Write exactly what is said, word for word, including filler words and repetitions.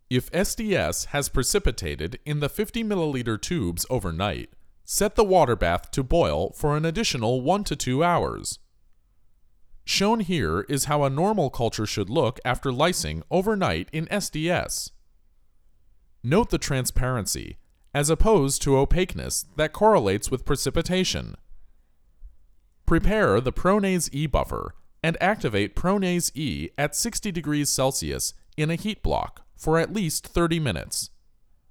If S D S has precipitated in the fifty milliliter tubes overnight, set the water bath to boil for an additional one to two hours. Shown here is how a normal culture should look after lysing overnight in S D S. Note the transparency, as opposed to opaqueness that correlates with precipitation. Prepare the Pronase E buffer and activate Pronase E at sixty degrees Celsius in a heat block for at least thirty minutes.